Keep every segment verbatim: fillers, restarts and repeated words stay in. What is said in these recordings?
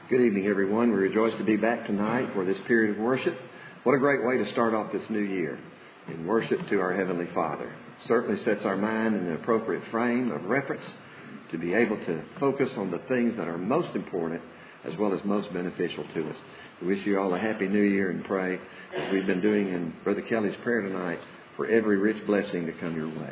Good evening, everyone. We rejoice to be back tonight for this period of worship. What a great way to start off this new year in worship to our Heavenly Father. It certainly sets our mind in the appropriate frame of reference to be able to focus on the things that are most important as well as most beneficial to us. We wish you all a happy new year and pray, as we've been doing in Brother Kelly's prayer tonight, for every rich blessing to come your way.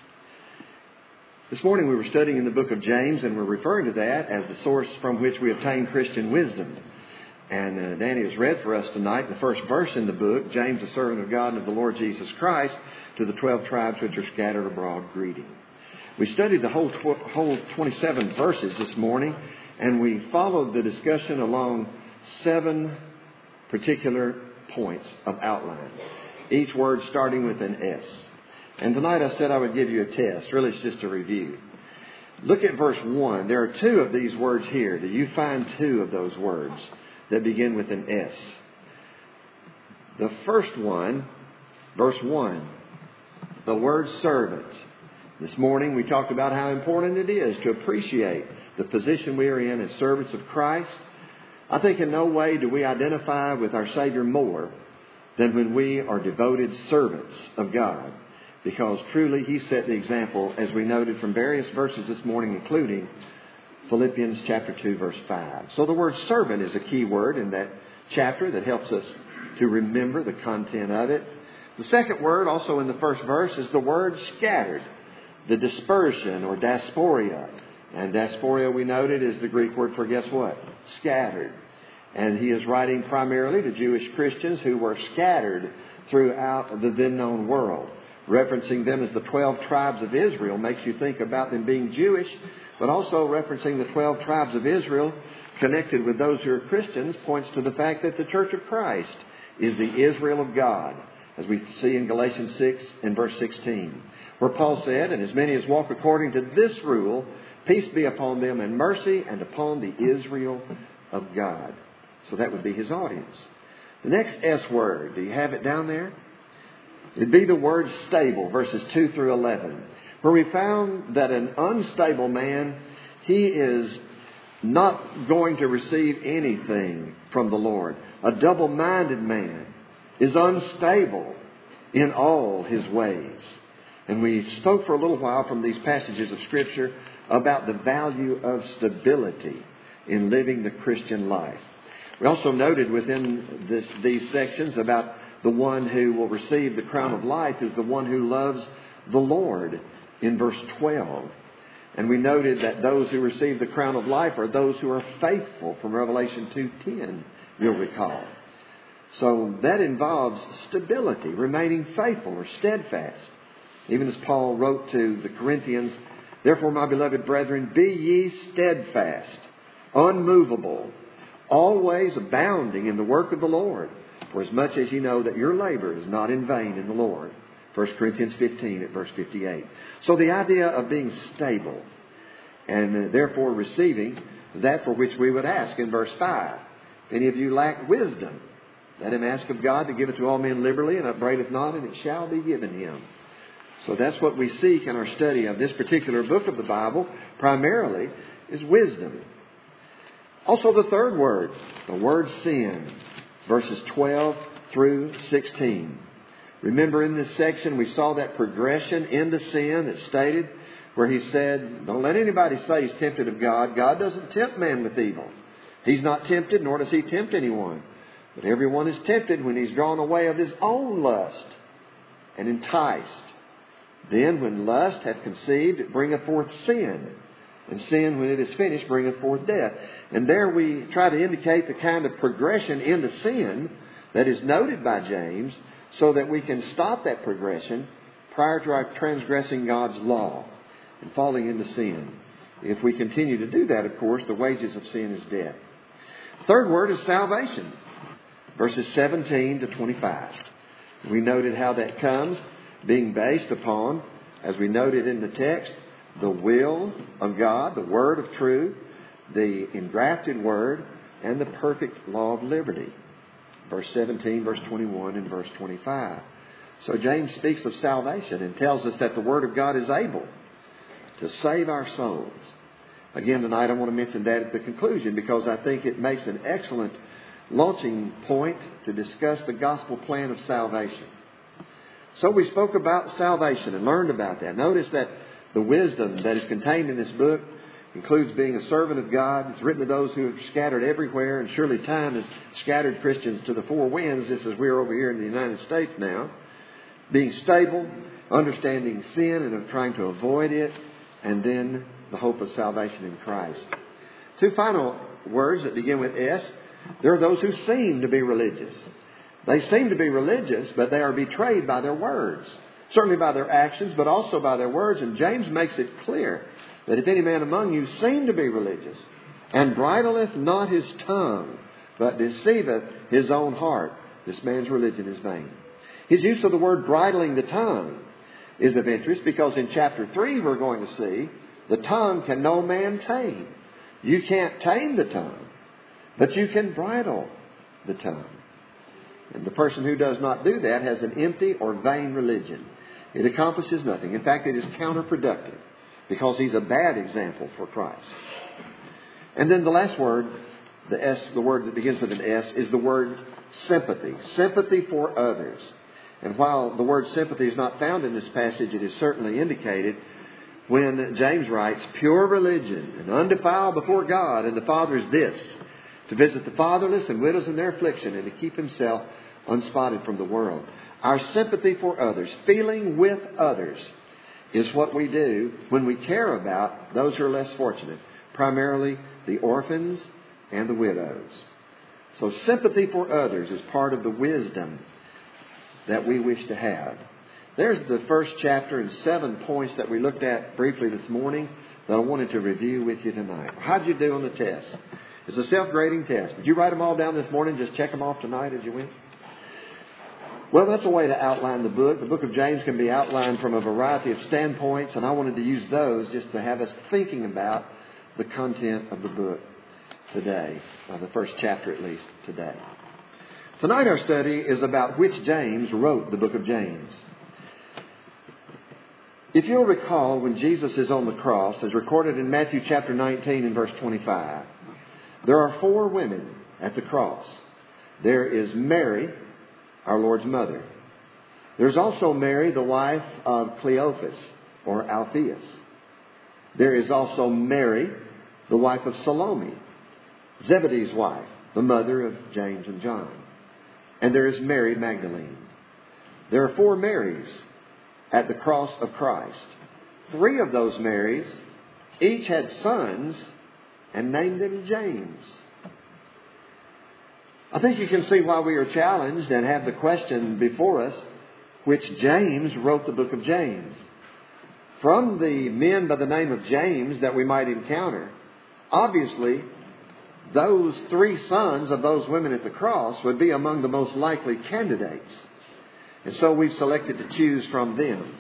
This morning we were studying in the book of James, and we're referring to that as the source from which we obtain Christian wisdom. And uh, Danny has read for us tonight the first verse in the book, James, a servant of God and of the Lord Jesus Christ, to the twelve tribes which are scattered abroad, greeting. We studied the whole tw- whole twenty-seven verses this morning, and we followed the discussion along seven particular points of outline, each word starting with an S. And tonight I said I would give you a test. Really, it's just a review. Look at verse one. There are two of these words here. Do you find two of those words that begin with an S? The first one, verse one, the word servant. This morning we talked about how important it is to appreciate the position we are in as servants of Christ. I think in no way do we identify with our Savior more than when we are devoted servants of God. Because truly He set the example, as we noted from various verses this morning, including Philippians chapter two, verse five. So the word servant is a key word in that chapter that helps us to remember the content of it. The second word, also in the first verse, is the word scattered. The dispersion or diaspora. And diaspora, we noted, is the Greek word for, guess what? Scattered. And he is writing primarily to Jewish Christians who were scattered throughout the then known world. Referencing them as the twelve tribes of Israel makes you think about them being Jewish, but also referencing the twelve tribes of Israel connected with those who are Christians points to the fact that the Church of Christ is the Israel of God, as we see in Galatians six and verse sixteen, where Paul said, "And as many as walk according to this rule, peace be upon them and mercy and upon the Israel of God." So that would be his audience. The next S word, do you have it down there? It'd be the word stable, verses two through eleven, where we found that an unstable man, he is not going to receive anything from the Lord. A double-minded man is unstable in all his ways. And we spoke for a little while from these passages of Scripture about the value of stability in living the Christian life. We also noted within this, these sections about the one who will receive the crown of life is the one who loves the Lord in verse twelve. And we noted that those who receive the crown of life are those who are faithful from Revelation two ten, you'll recall. So that involves stability, remaining faithful or steadfast. Even as Paul wrote to the Corinthians, "Therefore, my beloved brethren, be ye steadfast, unmovable, always abounding in the work of the Lord. For as much as you know that your labor is not in vain in the Lord." First Corinthians fifteen at verse fifty-eight. So the idea of being stable and therefore receiving that for which we would ask in verse five. "If any of you lack wisdom, let him ask of God to give it to all men liberally and upbraideth not, and it shall be given him." So that's what we seek in our study of this particular book of the Bible, primarily, is wisdom. Also the third word, the word sin. Verses twelve through sixteen. Remember in this section we saw that progression into sin that's stated where he said, don't let anybody say he's tempted of God. God doesn't tempt man with evil. He's not tempted, nor does he tempt anyone. But everyone is tempted when he's drawn away of his own lust and enticed. Then when lust hath conceived, it bringeth forth sin. And sin, when it is finished, bringeth forth death. And there we try to indicate the kind of progression into sin that is noted by James so that we can stop that progression prior to our transgressing God's law and falling into sin. If we continue to do that, of course, the wages of sin is death. The third word is salvation. Verses seventeen to twenty-five. We noted how that comes, being based upon, as we noted in the text, the will of God, the word of truth, the engrafted word, and the perfect law of liberty. Verse seventeen, verse twenty-one, and verse twenty-five. So James speaks of salvation and tells us that the word of God is able to save our souls. Again, tonight I want to mention that at the conclusion because I think it makes an excellent launching point to discuss the gospel plan of salvation. So we spoke about salvation and learned about that. Notice that the wisdom that is contained in this book includes being a servant of God. It's written to those who have scattered everywhere, and surely time has scattered Christians to the four winds, just as we're over here in the United States now. Being stable, understanding sin and of trying to avoid it, and then the hope of salvation in Christ. Two final words that begin with S. There are those who seem to be religious. They seem to be religious, but they are betrayed by their words. Certainly by their actions, but also by their words. And James makes it clear that if any man among you seem to be religious, and bridleth not his tongue, but deceiveth his own heart, this man's religion is vain. His use of the word bridling the tongue is of interest because in chapter three we're going to see the tongue can no man tame. You can't tame the tongue, but you can bridle the tongue. And the person who does not do that has an empty or vain religion. It accomplishes nothing. In fact, it is counterproductive because he's a bad example for Christ. And then the last word, the S, the word that begins with an S, is the word sympathy. Sympathy for others. And while the word sympathy is not found in this passage, it is certainly indicated when James writes, pure religion and undefiled before God and the Father is this, to visit the fatherless and widows in their affliction and to keep himself unspotted from the world. Our sympathy for others, feeling with others, is what we do when we care about those who are less fortunate, primarily the orphans and the widows. So sympathy for others is part of the wisdom that we wish to have. There's the first chapter and seven points that we looked at briefly this morning that I wanted to review with you tonight. How'd you do on the test? It's a self-grading test. Did you write them all down this morning? Just check them off tonight as you went? Well, that's a way to outline the book. The book of James can be outlined from a variety of standpoints, and I wanted to use those just to have us thinking about the content of the book today, uh, the first chapter at least today. Tonight our study is about which James wrote the book of James. If you'll recall, when Jesus is on the cross, as recorded in Matthew chapter nineteen and verse twenty-five, there are four women at the cross. There is Mary, our Lord's mother. There's also Mary, the wife of Cleophas, or Alphaeus. There is also Mary, the wife of Salome, Zebedee's wife, the mother of James and John. And there is Mary Magdalene. There are four Marys at the cross of Christ. Three of those Marys each had sons and named them James. I think you can see why we are challenged and have the question before us, which James wrote the book of James. From the men by the name of James that we might encounter, obviously those three sons of those women at the cross would be among the most likely candidates. And so we've selected to choose from them.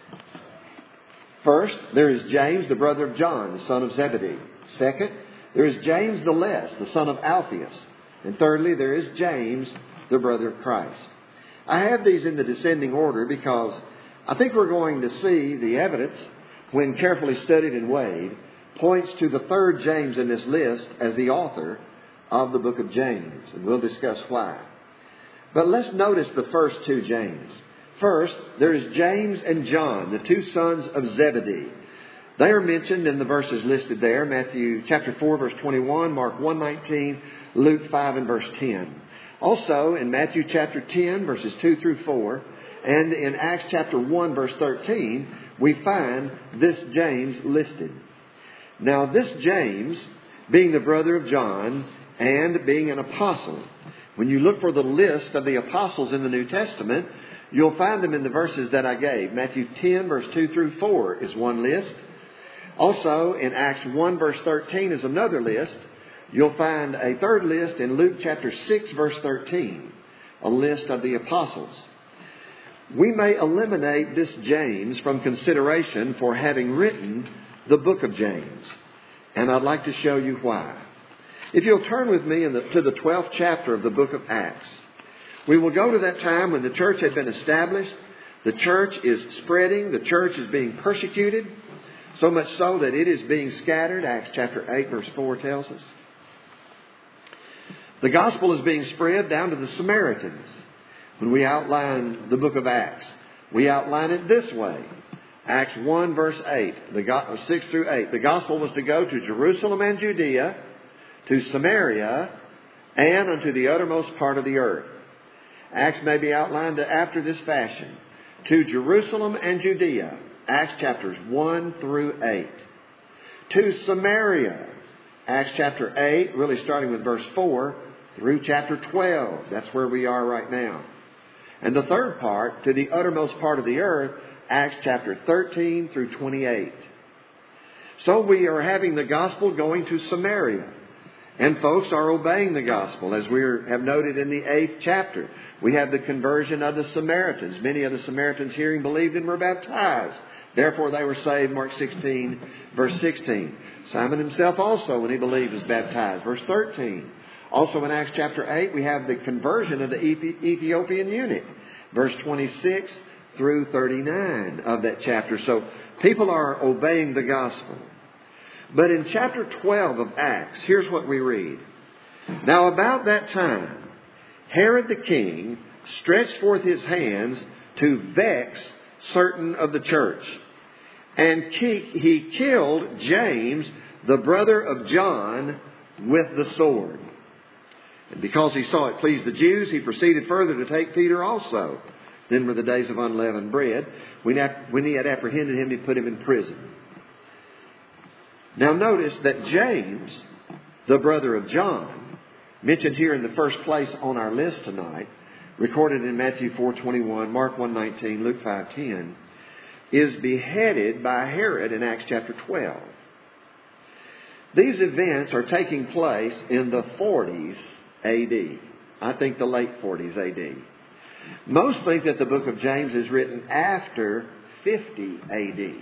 First, there is James, the brother of John, the son of Zebedee. Second, there is James the Less, the son of Alphaeus. And thirdly, there is James, the brother of Christ. I have these in the descending order because I think we're going to see the evidence, when carefully studied and weighed, points to the third James in this list as the author of the book of James. And we'll discuss why. But let's notice the first two James. First, there is James and John, the two sons of Zebedee. They are mentioned in the verses listed there, Matthew chapter four, verse twenty-one, Mark one nineteen, Luke five and verse ten. Also in Matthew chapter ten, verses two through four, and in Acts chapter one, verse thirteen, we find this James listed. Now this James, being the brother of John and being an apostle, when you look for the list of the apostles in the New Testament, you'll find them in the verses that I gave. Matthew ten, verse two through four is one list. Also, in Acts one, verse thirteen is another list. You'll find a third list in Luke chapter six, verse thirteen, a list of the apostles. We may eliminate this James from consideration for having written the book of James. And I'd like to show you why. If you'll turn with me in the, to the twelfth chapter of the book of Acts, we will go to that time when the church had been established. The church is spreading. The church is being persecuted. so much so that it is being scattered. Acts chapter eight verse four tells us. The gospel is being spread down to the Samaritans. When we outline the book of Acts, we outline it this way. Acts one verse eight, the go- six through eight. The gospel was to go to Jerusalem and Judea, to Samaria, and unto the uttermost part of the earth. Acts may be outlined after this fashion. To Jerusalem and Judea, Acts chapters one through eight. To Samaria, Acts chapter eight, really starting with verse four, through chapter twelve. That's where we are right now. And the third part, to the uttermost part of the earth, Acts chapter thirteen through twenty-eight. So we are having the gospel going to Samaria. And folks are obeying the gospel, as we have noted in the eighth chapter. We have the conversion of the Samaritans. Many of the Samaritans hearing believed and were baptized. Therefore they were saved, Mark sixteen, verse sixteen. Simon himself also, when he believed, was baptized, verse thirteen. Also in Acts chapter eight, we have the conversion of the Ethiopian eunuch, verse twenty-six through thirty-nine of that chapter. So people are obeying the gospel. But in chapter twelve of Acts, here's what we read. Now about that time, Herod the king stretched forth his hands to vex certain of the church. And he killed James, the brother of John, with the sword. And because he saw it pleased the Jews, he proceeded further to take Peter also. Then were the days of unleavened bread. When he had apprehended him, he put him in prison. Now notice that James, the brother of John, mentioned here in the first place on our list tonight, recorded in Matthew four twenty-one, Mark one nineteen, Luke five ten, is beheaded by Herod in Acts chapter twelve. These events are taking place in the forties A D. I think the late forties A D. Most think that the book of James is written after fifty A D.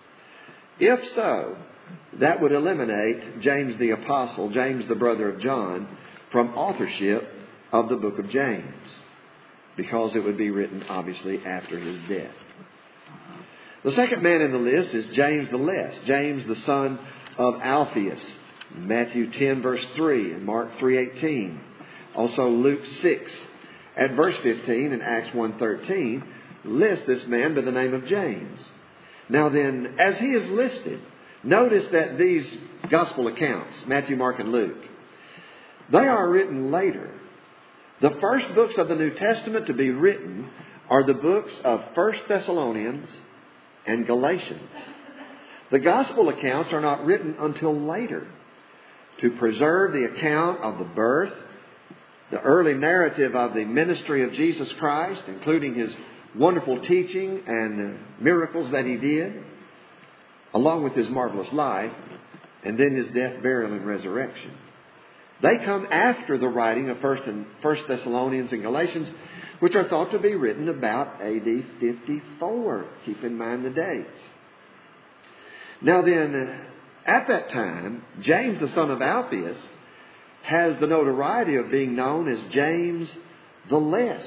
If so, that would eliminate James the Apostle, James the brother of John, from authorship of the book of James, because it would be written obviously after his death. The second man in the list is James the Less, James the son of Alphaeus, Matthew ten verse three and Mark three eighteen. Also Luke six at verse fifteen and Acts one thirteen list this man by the name of James. Now then, as he is listed, notice that these gospel accounts, Matthew, Mark, and Luke, they are written later. The first books of the New Testament to be written are the books of First Thessalonians and Galatians. The gospel accounts are not written until later to preserve the account of the birth, the early narrative of the ministry of Jesus Christ, including his wonderful teaching and miracles that he did, along with his marvelous life, and then his death, burial, and resurrection. They come after the writing of First and First Thessalonians and Galatians, which are thought to be written about A D fifty-four. Keep in mind the dates. Now then, at that time, James, the son of Alphaeus, has the notoriety of being known as James the Less.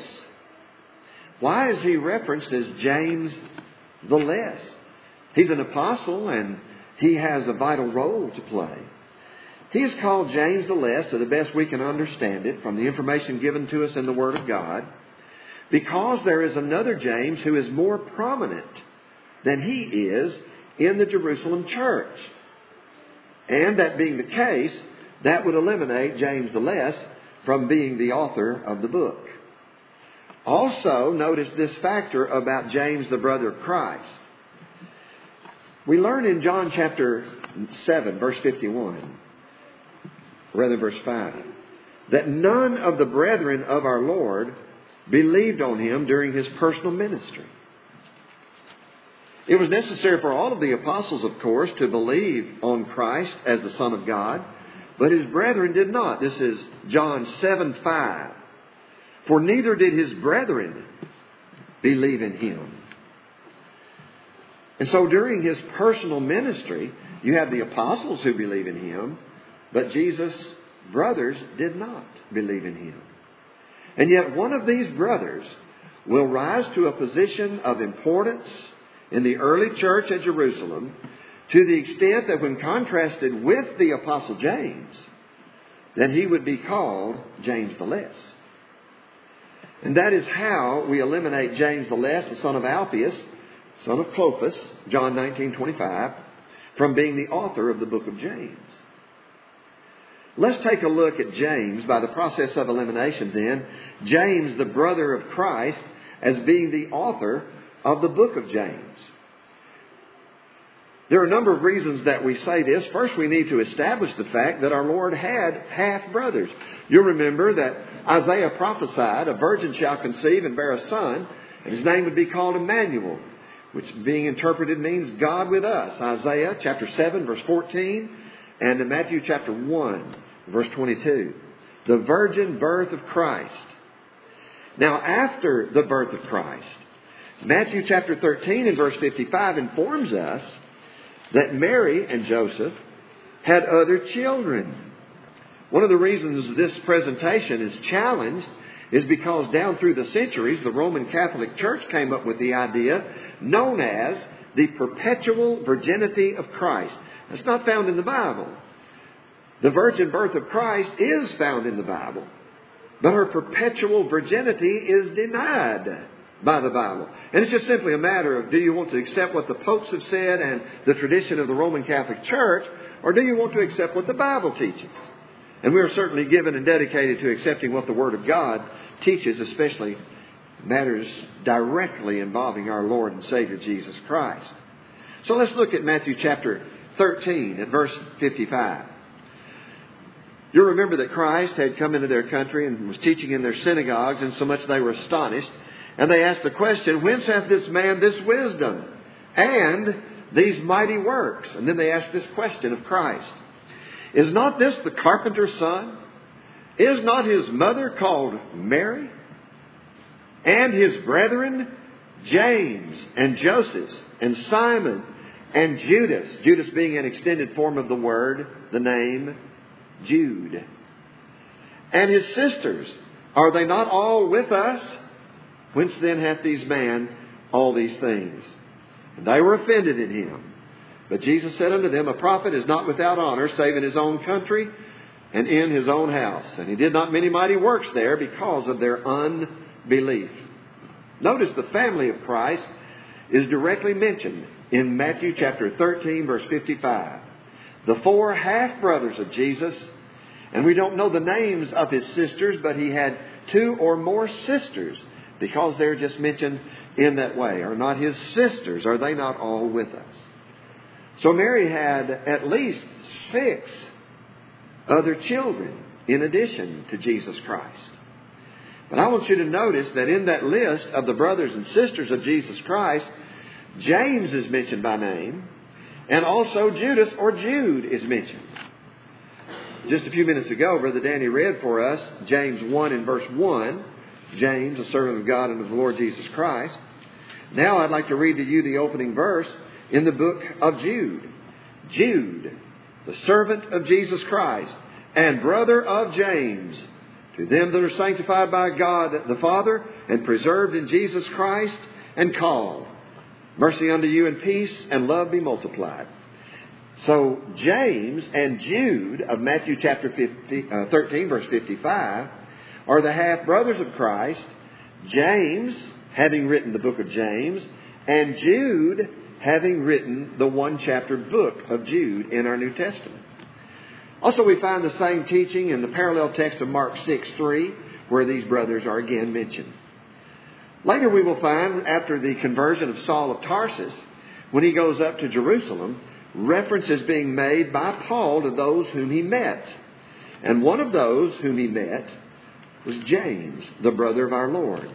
Why is he referenced as James the Less? He's an apostle and he has a vital role to play. He is called James the Less, to the best we can understand it, from the information given to us in the Word of God, because there is another James who is more prominent than he is in the Jerusalem church. And that being the case, that would eliminate James the Less from being the author of the book. Also, notice this factor about James, the brother of Christ. We learn in John chapter seven, verse fifty-one, rather verse five, that none of the brethren of our Lord believed on him during his personal ministry. It was necessary for all of the apostles, of course, to believe on Christ as the Son of God, but his brethren did not. This is John seven five. For neither did his brethren believe in him. And so during his personal ministry, you have the apostles who believe in him, but Jesus' brothers did not believe in him. And yet one of these brothers will rise to a position of importance in the early church at Jerusalem to the extent that when contrasted with the Apostle James, then he would be called James the Less. And that is how we eliminate James the Less, the son of Alphaeus, son of Clopas, John nineteen twenty-five, from being the author of the book of James. Let's take a look at James by the process of elimination then. James, the brother of Christ, as being the author of the book of James. There are a number of reasons that we say this. First, we need to establish the fact that our Lord had half-brothers. You'll remember that Isaiah prophesied, a virgin shall conceive and bear a son, and his name would be called Emmanuel, which being interpreted means God with us. Isaiah chapter seven, verse fourteen, and in Matthew chapter one, verse twenty-two. The virgin birth of Christ. Now, after the birth of Christ, Matthew chapter thirteen and verse fifty-five informs us that Mary and Joseph had other children. One of the reasons this presentation is challenged is because down through the centuries, the Roman Catholic Church came up with the idea known as the perpetual virginity of Christ. That's not found in the Bible. The virgin birth of Christ is found in the Bible, but her perpetual virginity is denied by the Bible. And it's just simply a matter of, do you want to accept what the popes have said and the tradition of the Roman Catholic Church, or do you want to accept what the Bible teaches? And we are certainly given and dedicated to accepting what the Word of God teaches, especially matters directly involving our Lord and Savior Jesus Christ. So let's look at Matthew chapter thirteen at verse fifty-five. You'll remember that Christ had come into their country and was teaching in their synagogues, and so much they were astonished. And they asked the question, whence hath this man this wisdom and these mighty works? And then they asked this question of Christ. Is not this the carpenter's son? Is not his mother called Mary? And his brethren, James and Joseph and Simon and Judas. Judas being an extended form of the word, the name Jude. And his sisters, are they not all with us? Whence then hath these man all these things? And they were offended in him. But Jesus said unto them, a prophet is not without honor, save in his own country and in his own house. And he did not many mighty works there because of their unbelief. Notice the family of Christ is directly mentioned in Matthew chapter thirteen, verse fifty-five. The four half-brothers of Jesus, and we don't know the names of his sisters, but he had two or more sisters, because they're just mentioned in that way. Are not his sisters, are they not all with us? So Mary had at least six other children in addition to Jesus Christ. But I want you to notice that in that list of the brothers and sisters of Jesus Christ, James is mentioned by name, and also Judas or Jude is mentioned. Just a few minutes ago, Brother Danny read for us James one and verse one. James, a servant of God and of the Lord Jesus Christ. Now I'd like to read to you the opening verse in the book of Jude. Jude, the servant of Jesus Christ and brother of James, to them that are sanctified by God the Father and preserved in Jesus Christ and called. Mercy unto you and peace and love be multiplied. So James and Jude of Matthew chapter fifty, uh, thirteen, verse fifty-five, are the half-brothers of Christ. James, having written the book of James, and Jude, having written the one-chapter book of Jude in our New Testament. Also, we find the same teaching in the parallel text of Mark six three, where these brothers are again mentioned. Later we will find, after the conversion of Saul of Tarsus, when he goes up to Jerusalem, references being made by Paul to those whom he met. And one of those whom he met was James, the brother of our Lord.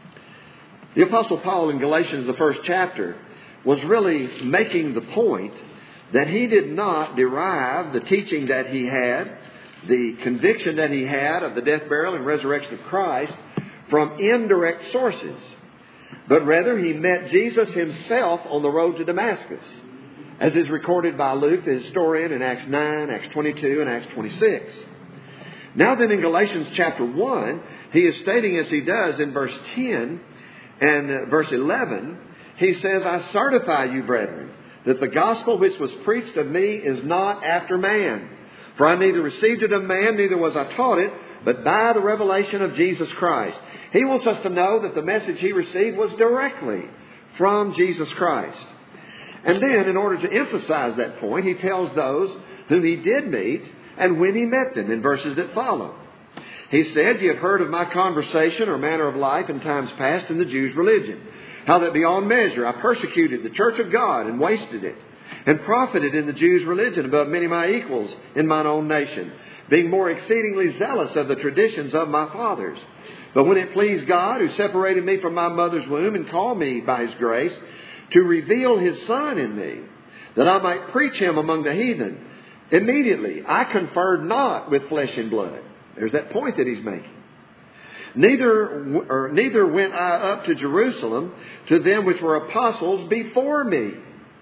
The Apostle Paul in Galatians, the first chapter, was really making the point that he did not derive the teaching that he had, the conviction that he had of the death, burial, and resurrection of Christ from indirect sources, but rather he met Jesus himself on the road to Damascus, as is recorded by Luke, the historian, in Acts nine, Acts twenty-two, and Acts twenty-six. Now then, in Galatians chapter one, he is stating, as he does in verse ten and verse eleven, he says, I certify you, brethren, that the gospel which was preached of me is not after man. For I neither received it of man, neither was I taught it, but by the revelation of Jesus Christ. He wants us to know that the message he received was directly from Jesus Christ. And then, in order to emphasize that point, he tells those whom he did meet and when he met them in verses that follow. He said, "Ye have heard of my conversation or manner of life in times past in the Jews' religion, how that beyond measure I persecuted the church of God and wasted it, and profited in the Jews' religion above many of my equals in mine own nation, being more exceedingly zealous of the traditions of my fathers. But when it pleased God, who separated me from my mother's womb and called me by his grace, to reveal his Son in me, that I might preach him among the heathen, immediately I conferred not with flesh and blood." There's that point that he's making. Neither, or neither went I up to Jerusalem to them which were apostles before me.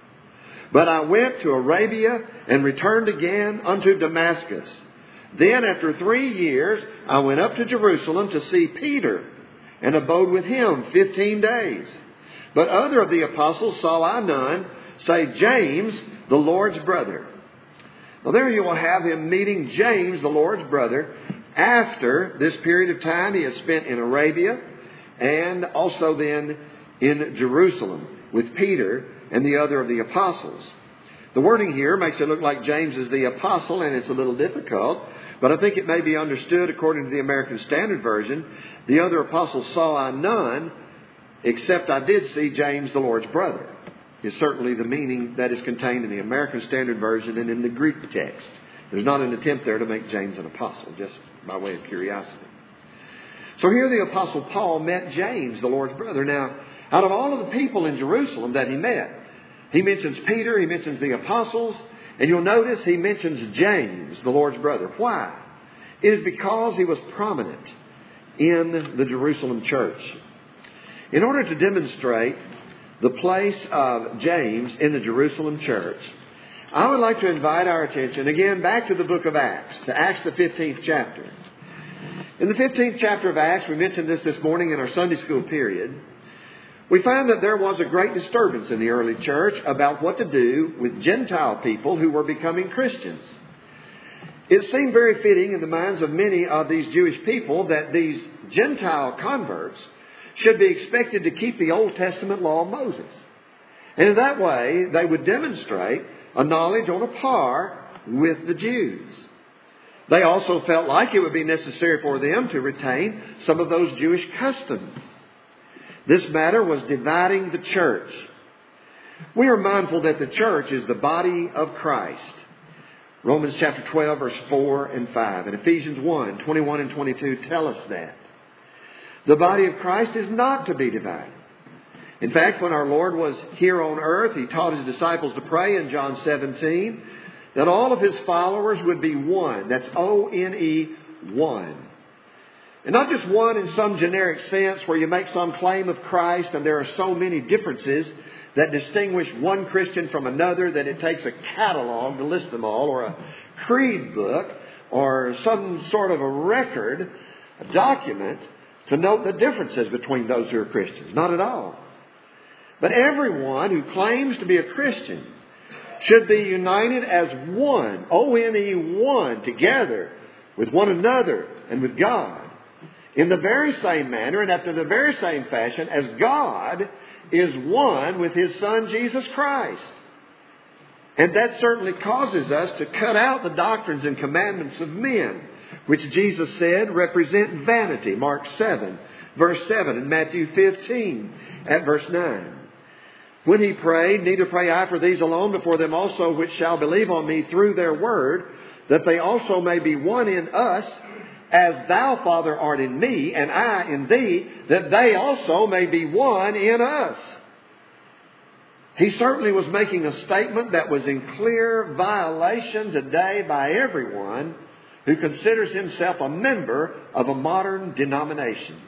But I went to Arabia and returned again unto Damascus. Then after three years I went up to Jerusalem to see Peter, and abode with him fifteen days. But other of the apostles saw I none, save James, the Lord's brother. Well, there you will have him meeting James, the Lord's brother, after this period of time he has spent in Arabia and also then in Jerusalem with Peter and the other of the apostles. The wording here makes it look like James is the apostle, and it's a little difficult, but I think it may be understood according to the American Standard Version. The other apostles saw I none, except I did see James, the Lord's brother, is certainly the meaning that is contained in the American Standard Version and in the Greek text. There's not an attempt there to make James an apostle, just by way of curiosity. So here the Apostle Paul met James, the Lord's brother. Now, out of all of the people in Jerusalem that he met, he mentions Peter, he mentions the apostles, and you'll notice he mentions James, the Lord's brother. Why? It is because he was prominent in the Jerusalem church. In order to demonstrate the place of James in the Jerusalem church, I would like to invite our attention again back to the book of Acts, to Acts the fifteenth chapter. In the fifteenth chapter of Acts, we mentioned this this morning in our Sunday school period, we find that there was a great disturbance in the early church about what to do with Gentile people who were becoming Christians. It seemed very fitting in the minds of many of these Jewish people that these Gentile converts should be expected to keep the Old Testament law of Moses. And in that way, they would demonstrate a knowledge on a par with the Jews. They also felt like it would be necessary for them to retain some of those Jewish customs. This matter was dividing the church. We are mindful that the church is the body of Christ. Romans chapter twelve, verse four and five, and Ephesians one, twenty-one and twenty-two tell us that. The body of Christ is not to be divided. In fact, when our Lord was here on earth, He taught His disciples to pray in John seventeen that all of His followers would be one. That's O N E, one. And not just one in some generic sense where you make some claim of Christ and there are so many differences that distinguish one Christian from another that it takes a catalog to list them all, or a creed book, or some sort of a record, a document to note the differences between those who are Christians. Not at all. But everyone who claims to be a Christian should be united as one, O N E, one, together with one another and with God, in the very same manner and after the very same fashion as God is one with His Son, Jesus Christ. And that certainly causes us to cut out the doctrines and commandments of men, which Jesus said represent vanity. Mark seven, verse seven, and Matthew fifteen at verse nine. When He prayed, neither pray I for these alone, but for them also which shall believe on me through their word, that they also may be one in us, as Thou, Father, art in me, and I in Thee, that they also may be one in us. He certainly was making a statement that was in clear violation today by everyone who considers himself a member of a modern denomination.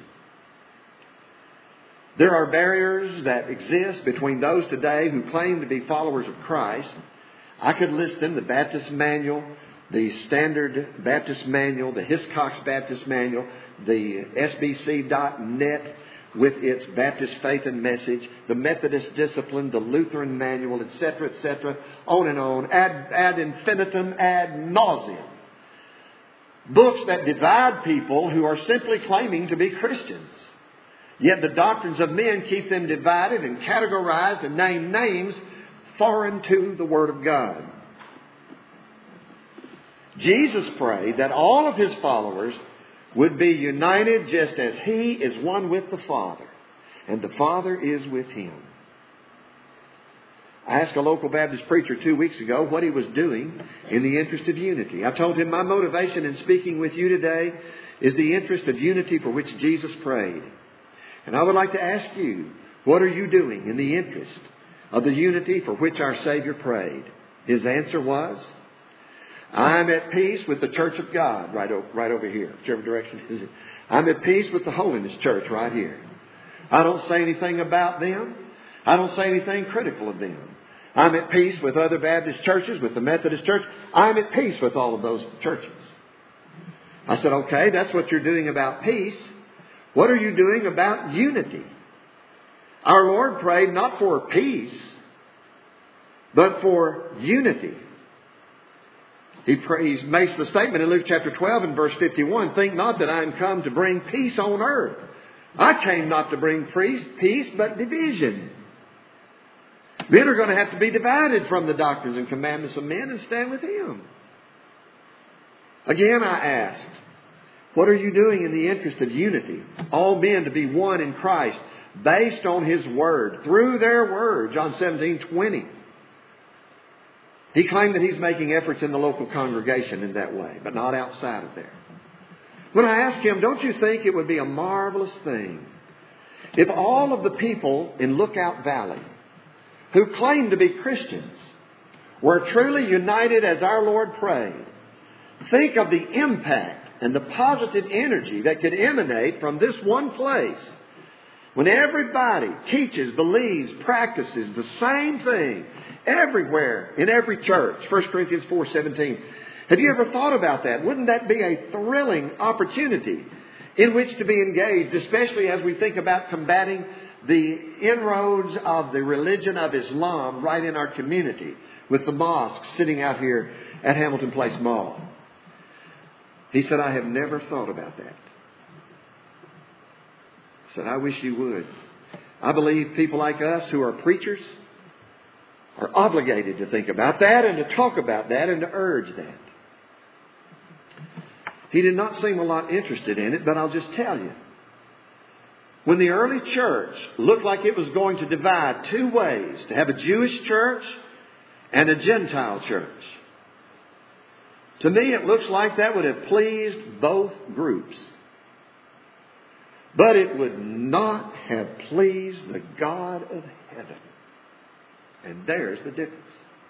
There are barriers that exist between those today who claim to be followers of Christ. I could list them: the Baptist Manual, the Standard Baptist Manual, the Hiscox Baptist Manual, the S B C dot net with its Baptist faith and message, the Methodist discipline, the Lutheran manual, et cetera, et cetera, on and on, ad, ad infinitum, ad nauseum. Books that divide people who are simply claiming to be Christians. Yet the doctrines of men keep them divided and categorized and name names foreign to the Word of God. Jesus prayed that all of His followers would be united just as He is one with the Father, and the Father is with Him. I asked a local Baptist preacher two weeks ago what he was doing in the interest of unity. I told him my motivation in speaking with you today is the interest of unity for which Jesus prayed. And I would like to ask you, what are you doing in the interest of the unity for which our Savior prayed? His answer was, I'm at peace with the Church of God, right, o- right over here, whichever direction is it. I'm at peace with the Holiness Church right here. I don't say anything about them. I don't say anything critical of them. I'm at peace with other Baptist churches, with the Methodist Church. I'm at peace with all of those churches. I said, okay, that's what you're doing about peace. What are you doing about unity? Our Lord prayed not for peace, but for unity. He, prays, makes the statement in Luke chapter twelve and verse fifty-one, think not that I am come to bring peace on earth. I came not to bring peace, but division. Men are going to have to be divided from the doctrines and commandments of men and stand with Him. Again, I asked, what are you doing in the interest of unity? All men to be one in Christ, based on His Word, through their Word. John seventeen twenty. He claimed that he's making efforts in the local congregation in that way, but not outside of there. When I asked him, don't you think it would be a marvelous thing if all of the people in Lookout Valley who claim to be Christians were truly united as our Lord prayed? Think of the impact and the positive energy that could emanate from this one place when everybody teaches, believes, practices the same thing everywhere in every church. First Corinthians four seventeen. Have you ever thought about that? Wouldn't that be a thrilling opportunity in which to be engaged, especially as we think about combating the inroads of the religion of Islam right in our community with the mosques sitting out here at Hamilton Place Mall? He said, I have never thought about that. I said, I wish you would. I believe people like us who are preachers are obligated to think about that and to talk about that and to urge that. He did not seem a lot interested in it, but I'll just tell you. When the early church looked like it was going to divide two ways, to have a Jewish church and a Gentile church, to me it looks like that would have pleased both groups. But it would not have pleased the God of heaven. And there's the difference.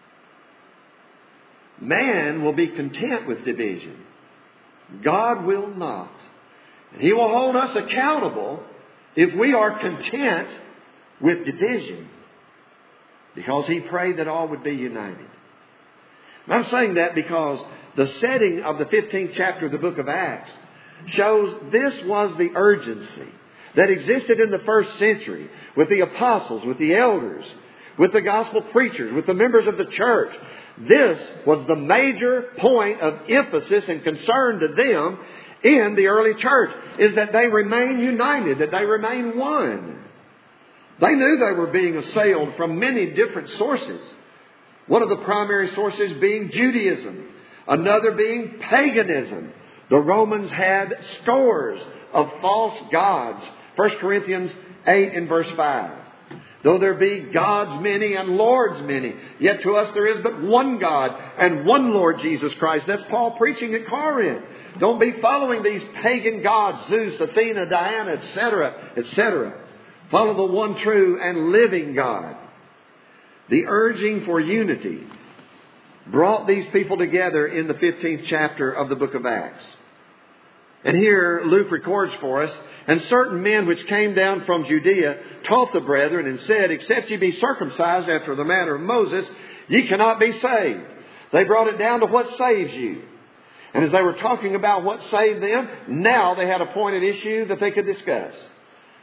Man will be content with division. God will not. And He will hold us accountable if we are content with division. Because He prayed that all would be united. And I'm saying that because the setting of the fifteenth chapter of the book of Acts shows this was the urgency that existed in the first century with the apostles, with the elders, with the gospel preachers, with the members of the church. This was the major point of emphasis and concern to them in the early church, is that they remain united, that they remain one. They knew they were being assailed from many different sources. One of the primary sources being Judaism, another being paganism. The Romans had scores of false gods. First Corinthians eight and verse five. Though there be gods many and lords many, yet to us there is but one God and one Lord Jesus Christ. That's Paul preaching at Corinth. Don't be following these pagan gods, Zeus, Athena, Diana, et cetera, et cetera. Follow the one true and living God. The urging for unity brought these people together in the fifteenth chapter of the book of Acts. And here Luke records for us, and certain men which came down from Judea taught the brethren and said, except ye be circumcised after the manner of Moses, ye cannot be saved. They brought it down to what saves you. And as they were talking about what saved them, now they had a pointed issue that they could discuss.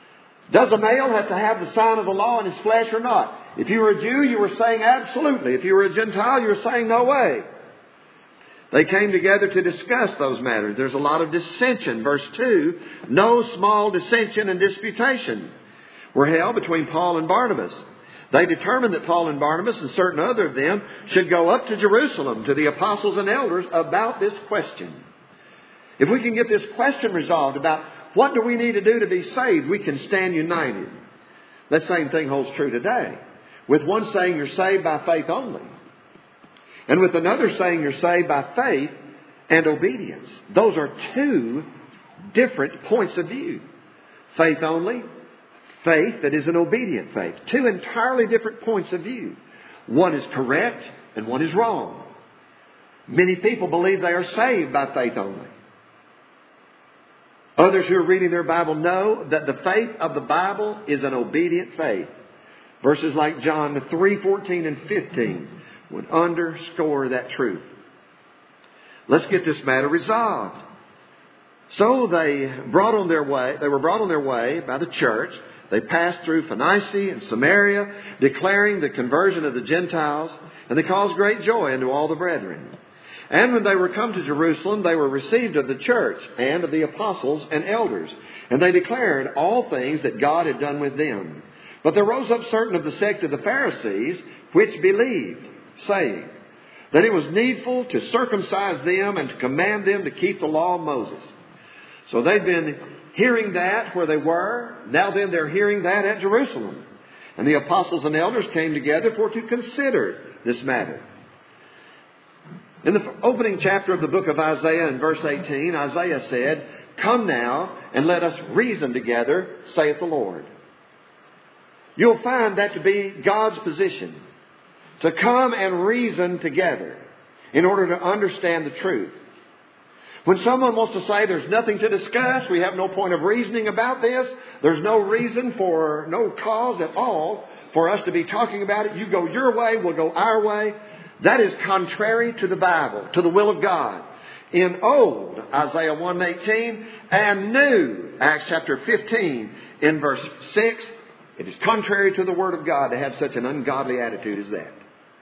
Does a male have to have the sign of the law in his flesh or not? If you were a Jew, you were saying absolutely. If you were a Gentile, you were saying no way. They came together to discuss those matters. There's a lot of dissension. Verse two, no small dissension and disputation were held between Paul and Barnabas. They determined that Paul and Barnabas and certain other of them should go up to Jerusalem to the apostles and elders about this question. If we can get this question resolved about what do we need to do to be saved, we can stand united. That same thing holds true today. With one saying you're saved by faith only, and with another saying you're saved by faith and obedience. Those are two different points of view. Faith only, faith that is an obedient faith. Two entirely different points of view. One is correct and one is wrong. Many people believe they are saved by faith only. Others who are reading their Bible know that the faith of the Bible is an obedient faith. Verses like John three fourteen and fifteen would underscore that truth. Let's get this matter resolved. So they brought on their way, they were brought on their way by the church. They passed through Phoenicia and Samaria, declaring the conversion of the Gentiles, and they caused great joy unto all the brethren. And when they were come to Jerusalem, they were received of the church and of the apostles and elders, and they declared all things that God had done with them. But there rose up certain of the sect of the Pharisees, which believed, saying that it was needful to circumcise them and to command them to keep the law of Moses. So they'd been hearing that where they were. Now then they're hearing that at Jerusalem. And the apostles and elders came together for to consider this matter. In the opening chapter of the book of Isaiah in verse eighteen, Isaiah said, "Come now and let us reason together, saith the Lord." You'll find that to be God's position. To come and reason together in order to understand the truth. When someone wants to say there's nothing to discuss, we have no point of reasoning about this, there's no reason for, no cause at all for us to be talking about it. You go your way, we'll go our way. That is contrary to the Bible, to the will of God. In old, Isaiah one eighteen, and new, Acts chapter fifteen, in verse six, it is contrary to the Word of God to have such an ungodly attitude as that.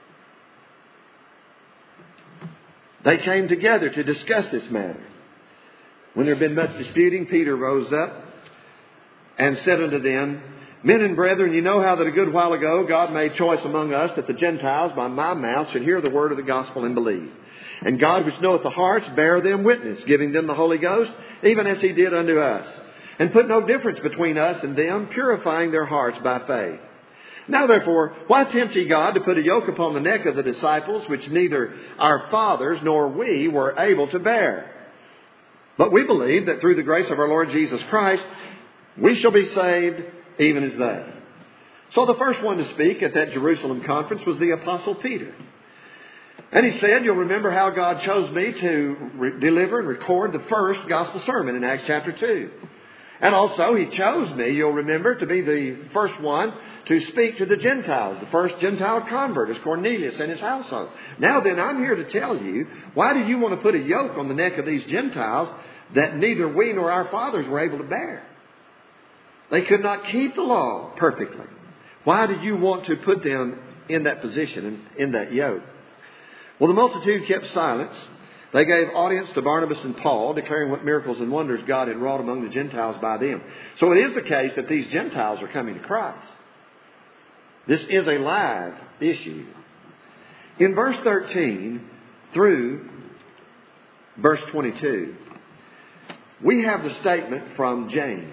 They came together to discuss this matter. When there had been much disputing, Peter rose up and said unto them, "Men and brethren, you know how that a good while ago God made choice among us that the Gentiles by my mouth should hear the word of the gospel and believe. And God which knoweth the hearts bare them witness, giving them the Holy Ghost, even as He did unto us. And put no difference between us and them, purifying their hearts by faith. Now therefore, why tempt ye God to put a yoke upon the neck of the disciples, which neither our fathers nor we were able to bear? But we believe that through the grace of our Lord Jesus Christ, we shall be saved even as they." So the first one to speak at that Jerusalem conference was the Apostle Peter. And he said, you'll remember how God chose me to re- deliver and record the first gospel sermon in Acts chapter two. And also He chose me, you'll remember, to be the first one to speak to the Gentiles, the first Gentile convert is Cornelius and his household. Now then, I'm here to tell you, why do you want to put a yoke on the neck of these Gentiles that neither we nor our fathers were able to bear? They could not keep the law perfectly. Why do you want to put them in that position and in that yoke? Well, the multitude kept silence. They gave audience to Barnabas and Paul, declaring what miracles and wonders God had wrought among the Gentiles by them. So it is the case that these Gentiles are coming to Christ. This is a live issue. In verse thirteen through verse twenty-two, we have the statement from James.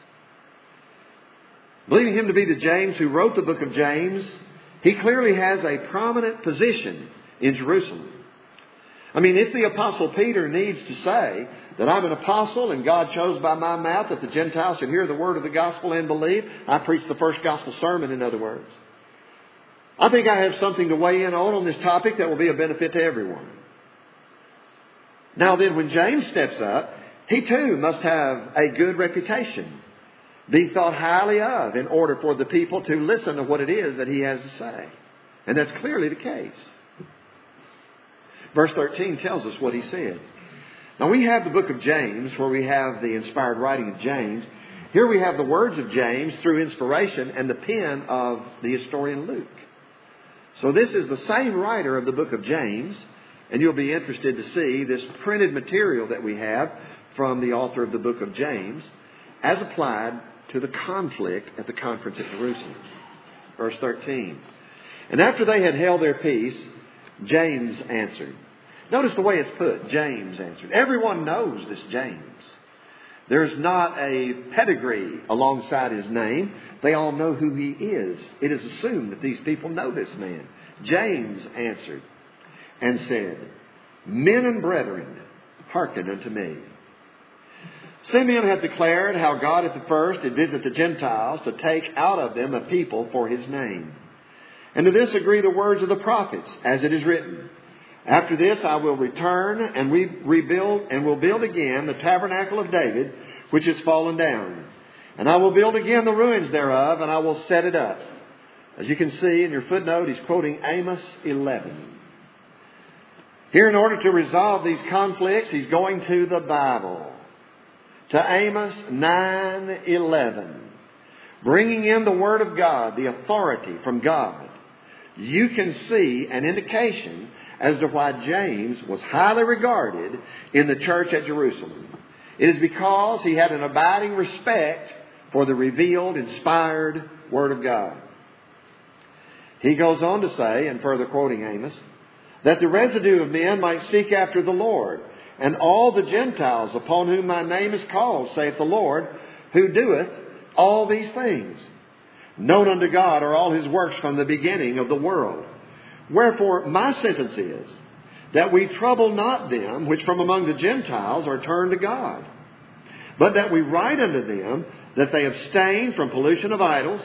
Believing him to be the James who wrote the book of James, he clearly has a prominent position in Jerusalem. I mean, if the Apostle Peter needs to say that I'm an apostle and God chose by my mouth that the Gentiles should hear the word of the gospel and believe, I preached the first gospel sermon, in other words. I think I have something to weigh in on on this topic that will be a benefit to everyone. Now then, when James steps up, he too must have a good reputation, be thought highly of, in order for the people to listen to what it is that he has to say. And that's clearly the case. Verse thirteen tells us what he said. Now we have the book of James, where we have the inspired writing of James. Here we have the words of James through inspiration and the pen of the historian Luke. So this is the same writer of the book of James, and you'll be interested to see this printed material that we have from the author of the book of James as applied to the conflict at the conference at Jerusalem. Verse thirteen. And after they had held their peace, James answered. Notice the way it's put. James answered. Everyone knows this James. There's not a pedigree alongside his name. They all know who he is. It is assumed that these people know this man. James answered and said, Men and brethren, hearken unto me. Simeon had declared how God at the first did visit the Gentiles to take out of them a people for his name. And to this agree the words of the prophets, as it is written, After this I will return and we rebuild and will build again the tabernacle of David, which is fallen down. And I will build again the ruins thereof, and I will set it up. As you can see in your footnote, he's quoting Amos eleven. Here, in order to resolve these conflicts, he's going to the Bible. To Amos nine eleven. Bringing in the Word of God, the authority from God. You can see an indication as to why James was highly regarded in the church at Jerusalem. It is because he had an abiding respect for the revealed, inspired Word of God. He goes on to say, and further quoting Amos, that the residue of men might seek after the Lord, and all the Gentiles upon whom my name is called, saith the Lord, who doeth all these things. Known unto God are all his works from the beginning of the world. Wherefore my sentence is that we trouble not them which from among the Gentiles are turned to God, but that we write unto them that they abstain from pollution of idols,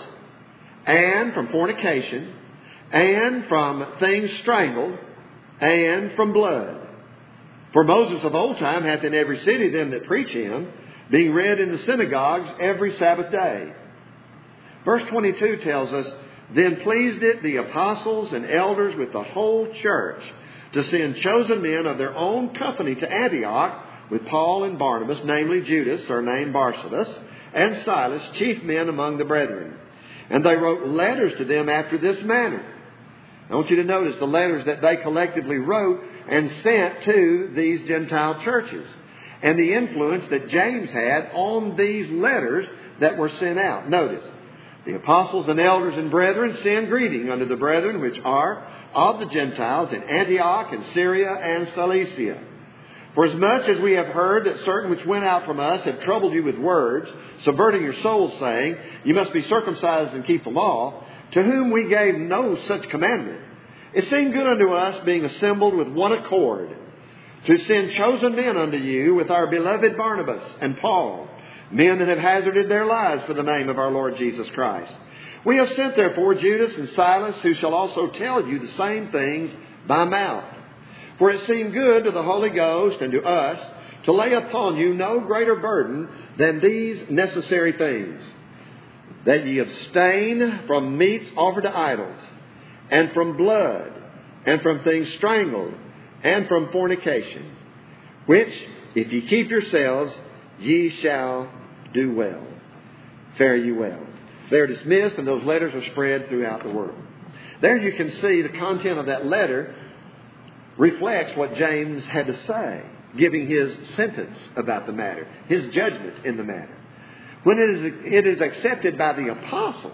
and from fornication, and from things strangled, and from blood. For Moses of old time hath in every city them that preach him, being read in the synagogues every Sabbath day. Verse twenty-two tells us, Then pleased it the apostles and elders with the whole church to send chosen men of their own company to Antioch with Paul and Barnabas, namely Judas, surnamed Barsabas, and Silas, chief men among the brethren. And they wrote letters to them after this manner. I want you to notice the letters that they collectively wrote and sent to these Gentile churches, and the influence that James had on these letters that were sent out. Notice, the apostles and elders and brethren send greeting unto the brethren which are of the Gentiles in Antioch and Syria and Cilicia. For as much as we have heard that certain which went out from us have troubled you with words, subverting your souls, saying, You must be circumcised and keep the law, to whom we gave no such commandment, it seemed good unto us, being assembled with one accord, to send chosen men unto you with our beloved Barnabas and Paul, men that have hazarded their lives for the name of our Lord Jesus Christ. We have sent therefore Judas and Silas, who shall also tell you the same things by mouth. For it seemed good to the Holy Ghost and to us to lay upon you no greater burden than these necessary things, that ye abstain from meats offered to idols, and from blood, and from things strangled, and from fornication, which, if ye keep yourselves, ye shall do well. Fare ye well. They're dismissed, and those letters are spread throughout the world. There you can see the content of that letter reflects what James had to say, giving his sentence about the matter, his judgment in the matter. When it is, it is accepted by the apostles,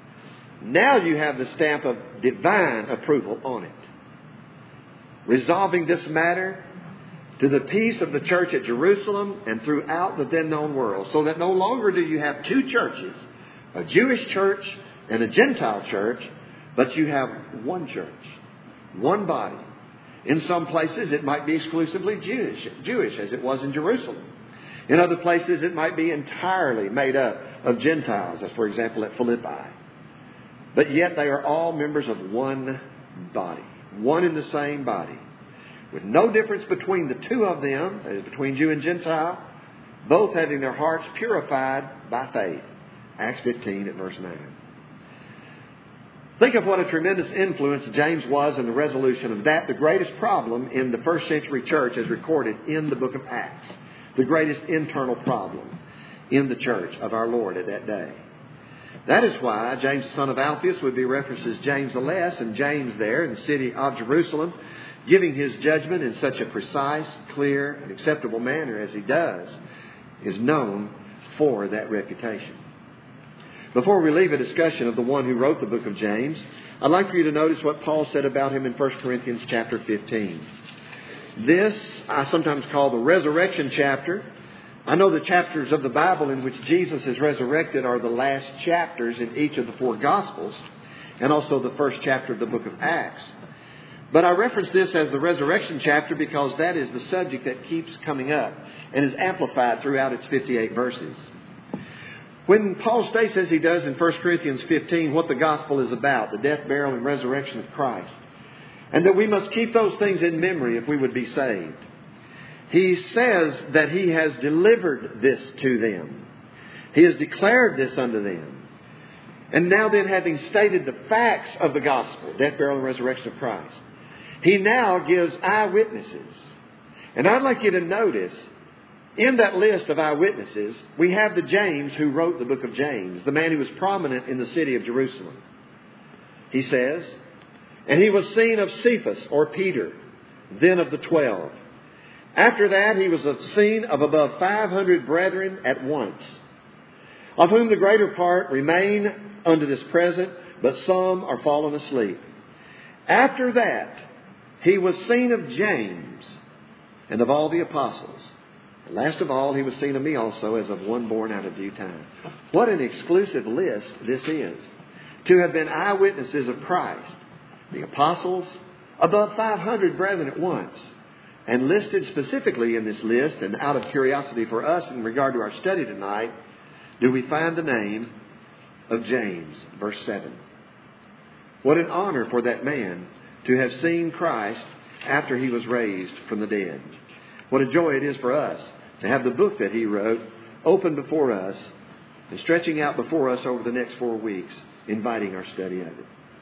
now you have the stamp of divine approval on it. Resolving this matter to the peace of the church at Jerusalem and throughout the then known world, so that no longer do you have two churches, a Jewish church and a Gentile church, but you have one church, one body. In some places it might be exclusively Jewish, Jewish as it was in Jerusalem. In other places it might be entirely made up of Gentiles, as for example at Philippi. But yet they are all members of one body, one in the same body, with no difference between the two of them, that is between Jew and Gentile, both having their hearts purified by faith. Acts fifteen at verse nine. Think of what a tremendous influence James was in the resolution of that, the greatest problem in the first century church as recorded in the book of Acts. The greatest internal problem. in the church of our Lord at that day. That is why James the son of Alphaeus would be referenced as James the Less, and James there in the city of Jerusalem, giving his judgment in such a precise, clear, and acceptable manner as he does, is known for that reputation. Before we leave a discussion of the one who wrote the book of James, I'd like for you to notice what Paul said about him in First Corinthians chapter fifteen. This I sometimes call the resurrection chapter. I know the chapters of the Bible in which Jesus is resurrected are the last chapters in each of the four Gospels, and also the first chapter of the book of Acts. But I reference this as the resurrection chapter because that is the subject that keeps coming up and is amplified throughout its fifty-eight verses. When Paul states, as he does in First Corinthians fifteen, what the gospel is about, the death, burial, and resurrection of Christ, and that we must keep those things in memory if we would be saved, he says that he has delivered this to them. He has declared this unto them. And now then, having stated the facts of the gospel, death, burial, and resurrection of Christ, he now gives eyewitnesses. And I'd like you to notice, in that list of eyewitnesses, we have the James who wrote the book of James, the man who was prominent in the city of Jerusalem. He says, and he was seen of Cephas, or Peter, then of the twelve. After that, he was seen of above five hundred brethren at once, of whom the greater part remain unto this present, but some are fallen asleep. After that, he was seen of James and of all the apostles. And last of all, he was seen of me also, as of one born out of due time. What an exclusive list this is. To have been eyewitnesses of Christ, the apostles, above five hundred brethren at once. And listed specifically in this list, and out of curiosity for us in regard to our study tonight, do we find the name of James, verse seven. What an honor for that man to have seen Christ after he was raised from the dead. What a joy it is for us to have the book that he wrote open before us and stretching out before us over the next four weeks, inviting our study of it.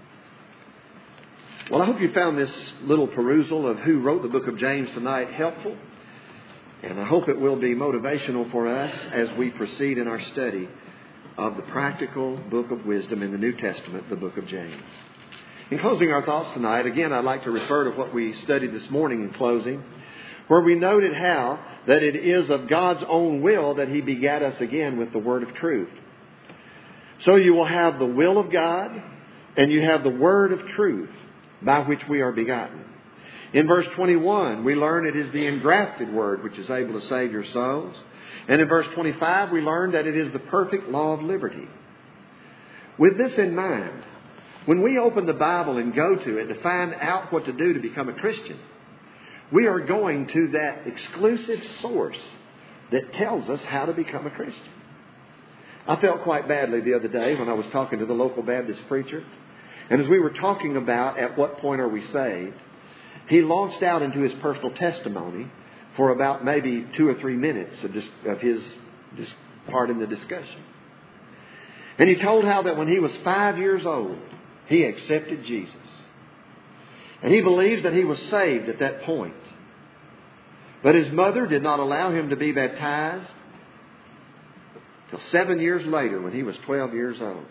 Well, I hope you found this little perusal of who wrote the book of James tonight helpful. And I hope it will be motivational for us as we proceed in our study of the practical book of wisdom in the New Testament, the book of James. In closing our thoughts tonight, again, I'd like to refer to what we studied this morning in closing, where we noted how that it is of God's own will that He begat us again with the word of truth. So you will have the will of God, and you have the word of truth by which we are begotten. In verse twenty-one, we learn it is the engrafted word which is able to save your souls. And in verse twenty-five, we learn that it is the perfect law of liberty. With this in mind, when we open the Bible and go to it to find out what to do to become a Christian, we are going to that exclusive source that tells us how to become a Christian. I felt quite badly the other day when I was talking to the local Baptist preacher. And as we were talking about at what point are we saved, he launched out into his personal testimony for about maybe two or three minutes of, dis- of his dis- part in the discussion. And he told how that when he was five years old, he accepted Jesus. And he believes that he was saved at that point. But his mother did not allow him to be baptized until seven years later when he was twelve years old.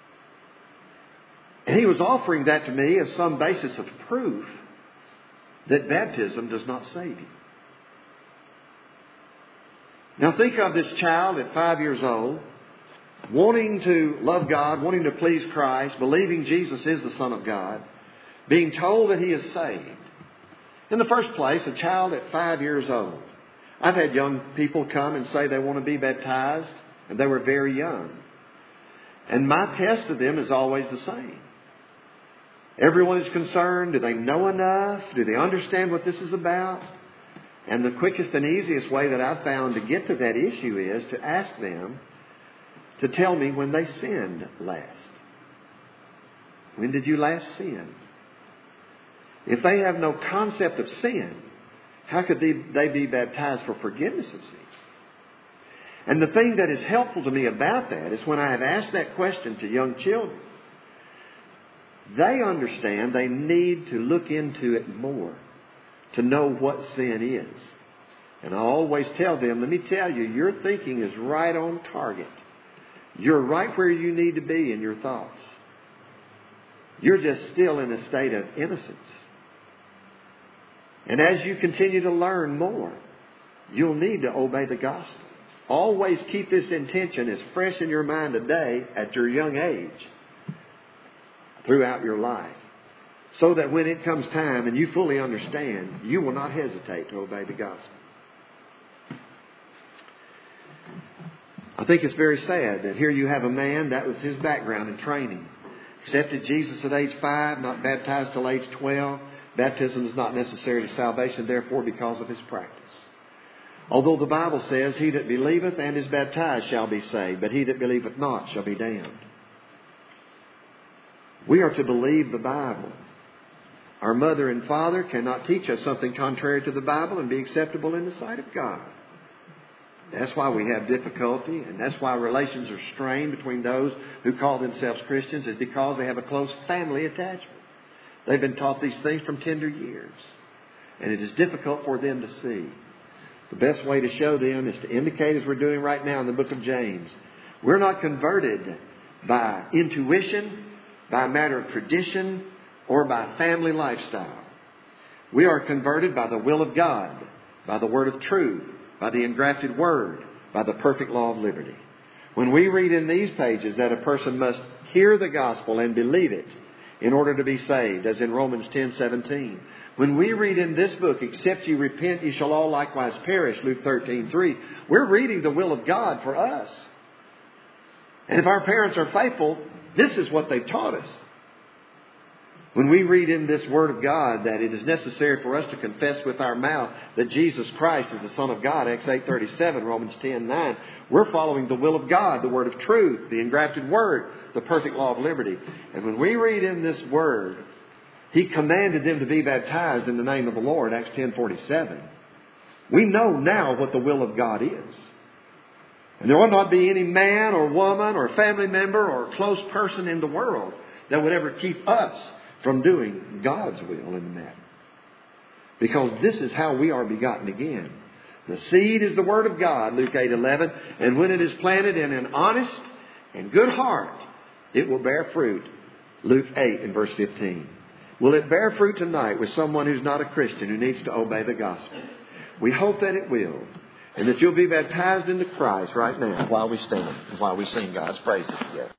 And he was offering that to me as some basis of proof that baptism does not save you. Now think of this child at five years old, wanting to love God, wanting to please Christ, believing Jesus is the Son of God, being told that he is saved. In the first place, a child at five years old. I've had young people come and say they want to be baptized, and they were very young. And my test of them is always the same. Everyone is concerned. Do they know enough? Do they understand what this is about? And the quickest and easiest way that I've found to get to that issue is to ask them to tell me when they sinned last. When did you last sin? If they have no concept of sin, how could they, they be baptized for forgiveness of sins? And the thing that is helpful to me about that is when I have asked that question to young children, they understand they need to look into it more to know what sin is. And I always tell them, let me tell you, your thinking is right on target. You're right where you need to be in your thoughts. You're just still in a state of innocence. And as you continue to learn more, you'll need to obey the gospel. Always keep this intention as fresh in your mind today at your young age throughout your life, so that when it comes time and you fully understand, you will not hesitate to obey the gospel. I think it's very sad that here you have a man, that was his background and training. Accepted Jesus at age five, not baptized till age twelve. Baptism is not necessary to salvation, therefore, because of his practice. Although the Bible says, he that believeth and is baptized shall be saved, but he that believeth not shall be damned. We are to believe the Bible. Our mother and father cannot teach us something contrary to the Bible and be acceptable in the sight of God. That's why we have difficulty, and that's why relations are strained between those who call themselves Christians, is because they have a close family attachment. They've been taught these things from tender years, and it is difficult for them to see. The best way to show them is to indicate, as we're doing right now in the book of James, we're not converted by intuition, by a matter of tradition, or by family lifestyle. We are converted by the will of God, by the word of truth, by the engrafted word, by the perfect law of liberty. When we read in these pages that a person must hear the gospel and believe it in order to be saved, as in Romans ten seventeen. When we read in this book, except ye repent, ye shall all likewise perish, Luke thirteen three, we're reading the will of God for us. And if our parents are faithful, this is what they've taught us. When we read in this Word of God that it is necessary for us to confess with our mouth that Jesus Christ is the Son of God, Acts eight thirty-seven, Romans ten nine, we're following the will of God, the Word of truth, the engrafted Word, the perfect law of liberty. And when we read in this Word, He commanded them to be baptized in the name of the Lord, Acts ten forty-seven. We know now what the will of God is. And there will not be any man or woman or family member or close person in the world that would ever keep us from doing God's will in the matter. Because this is how we are begotten again. The seed is the Word of God, Luke eight eleven. And when it is planted in an honest and good heart, it will bear fruit, Luke eight and verse fifteen. Will it bear fruit tonight with someone who's not a Christian, who needs to obey the gospel? We hope that it will. And that you'll be baptized into Christ right now while we stand and while we sing God's praises together.